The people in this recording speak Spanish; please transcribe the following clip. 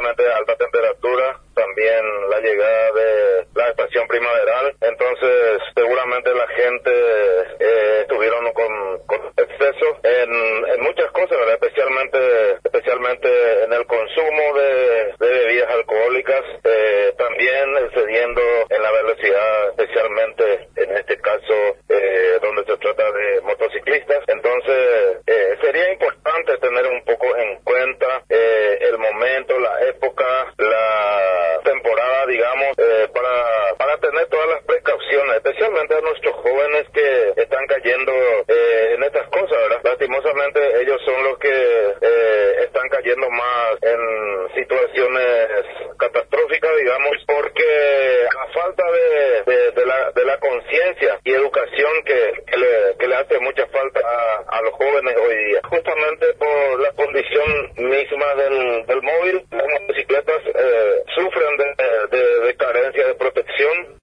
obviamente alta temperatura, también la llegada de la estación primaveral, entonces seguramente la gente estuvieron con exceso en muchas cosas, ¿verdad? Especialmente en el consumo de bebidas alcohólicas, también excediendo en la velocidad, especialmente en este caso donde se trata de motociclistas. Entonces sería importante tener un poco en cuenta el momento, la época, la temporada, digamos, para tener todas las precauciones, especialmente a nuestros jóvenes que están cayendo en estas cosas, ¿verdad? Lastimosamente ellos son los que están cayendo más en situaciones catastróficas, digamos, porque a falta de la conciencia y educación que le hace mucha falta a los jóvenes hoy día. Justamente por la condición misma del móvil, las motocicletas sufren de carencia de protección